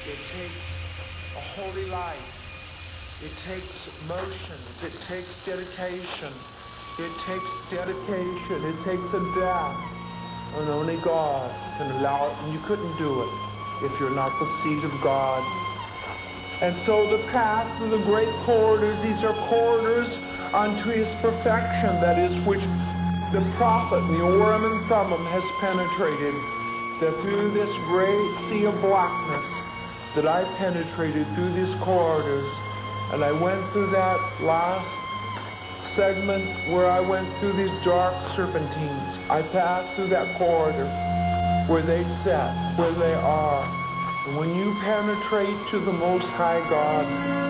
It takes a holy life. It takes motions. It takes dedication. It takes dedication. It takes a death. And only God can allow it. And you couldn't do it if you're not the seed of God. And so the path through the great corridors, these are corridors unto his perfection, that is, which the prophet, the Urim and Thummim, has penetrated. That through this great sea of blackness, that I penetrated through these corridors, and I went through that last segment where I went through these dark serpentines. I passed through that corridor where they sit, where they are. And when you penetrate to the Most High God,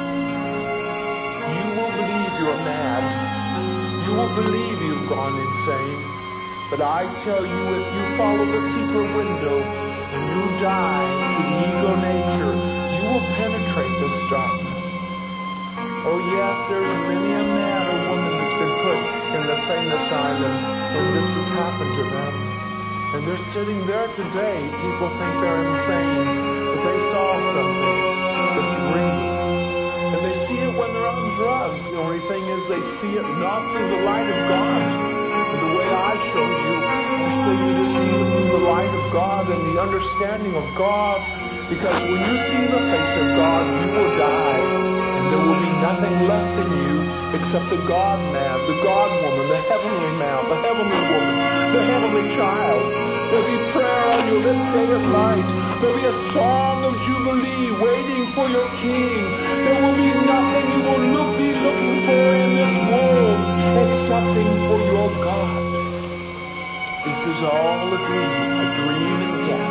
you will believe you're mad. You will believe you've gone insane. But I tell you, if you follow the secret window and you die to the ego nature, you will penetrate this darkness. Oh yes, there's many a man or woman that's been put in the sane asylum, and this has happened to them. And they're sitting there today. People think they're insane, but they saw something that's real. And they see it when they're on drugs. The only thing is they see it not through the light of God. And the way I showed you, I showed you to see it through the light of God and the understanding of God. Because when you see the face of God, you will die. And there will be nothing left in you except the God-man, the God-woman, the heavenly man, the heavenly woman, the heavenly child. There'll be prayer on your lips day and night. There'll be a song of jubilee waiting for your king. There will be nothing you will be looking for in this world excepting for your God. This is all a dream in death.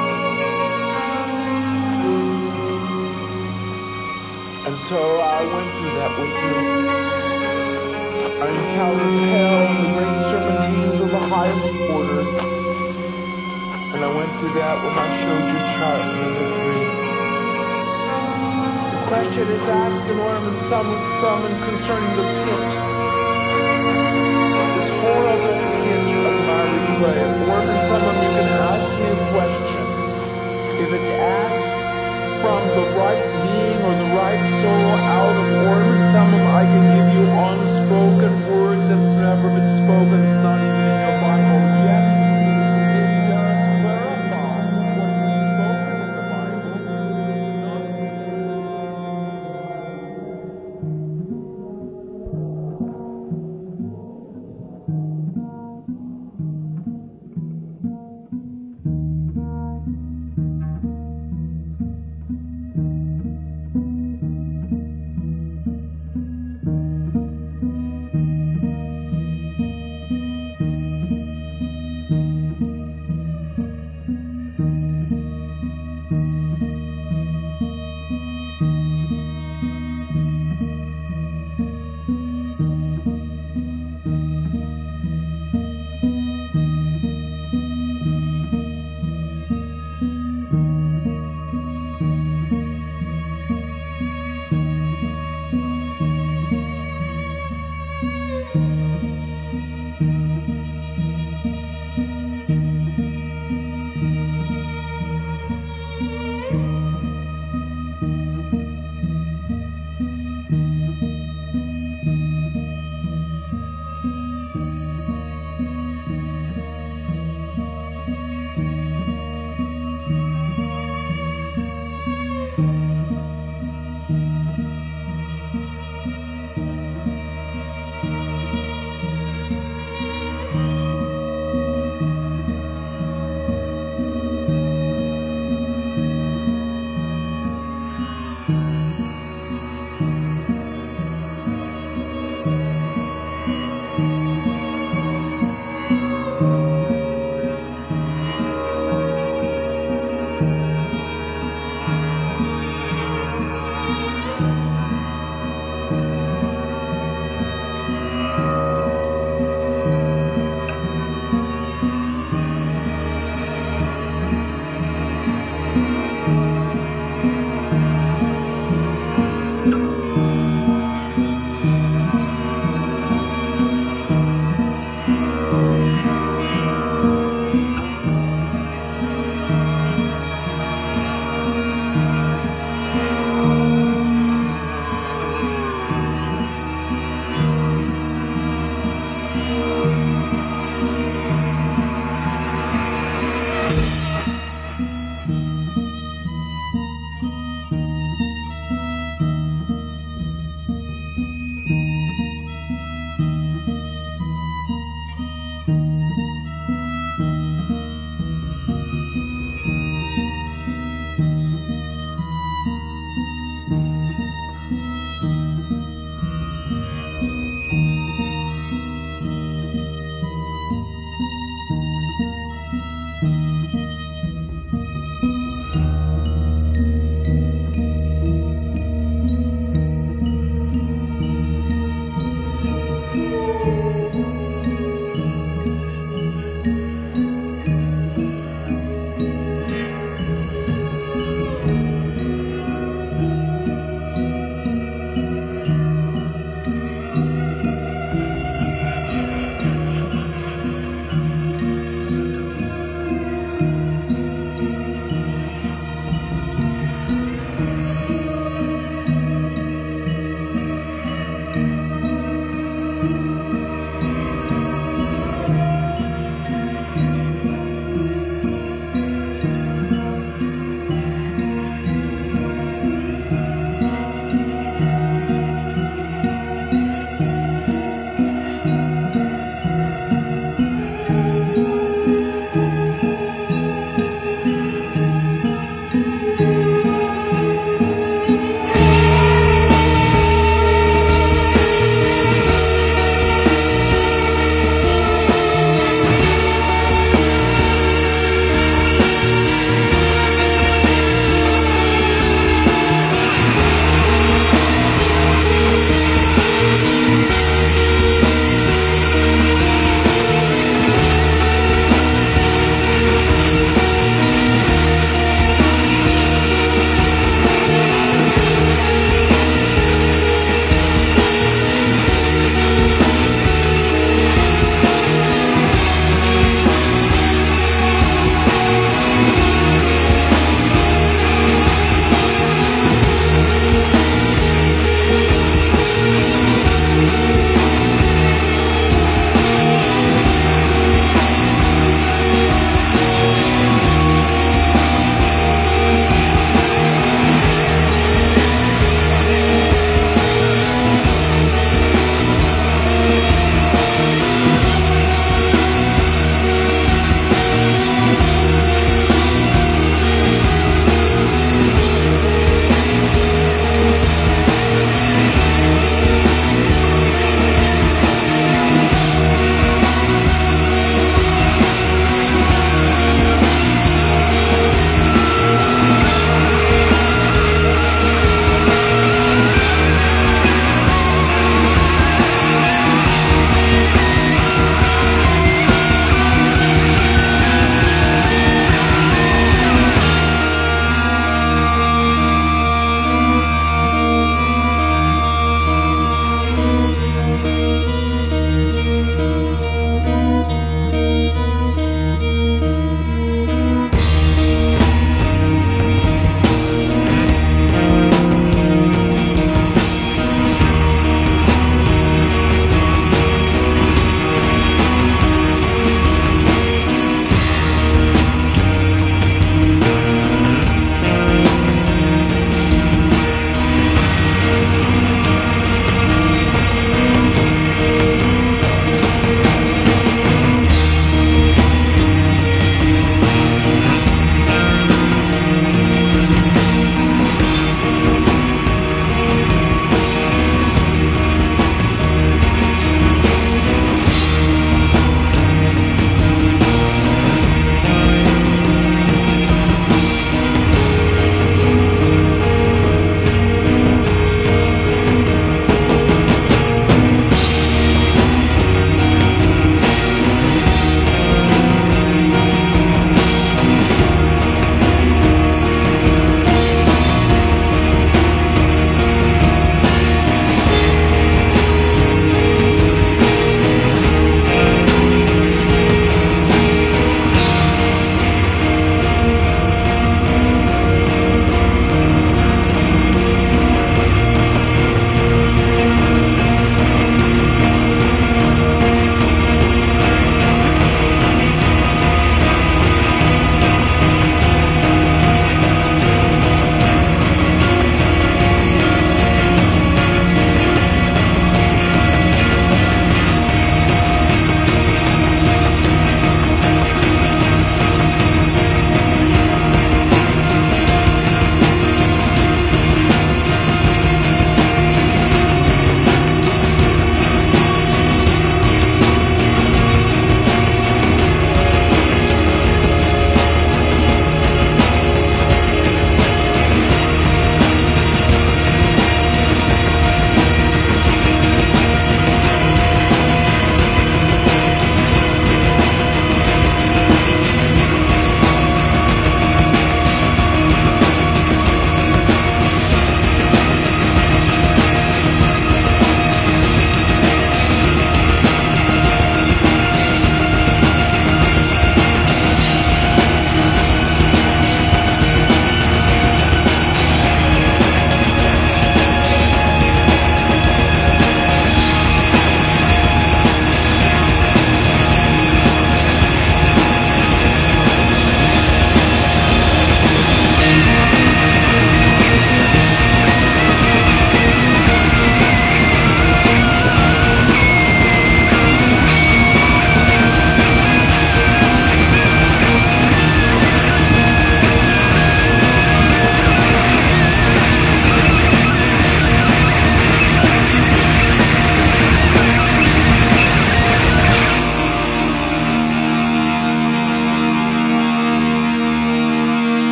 And so I went through that with you. I encountered hell and the great serpentines of the highest order. And I went through that when I showed you chart number 3. The question is asked in Urim and Thummim concerning the pit. This horrible pit of miry clay. In Urim and Thummim you can ask me a question. If it's asked from the right being or the right soul out of Urim and Thummim, I can give you unspoken words that's never been spoken. It's not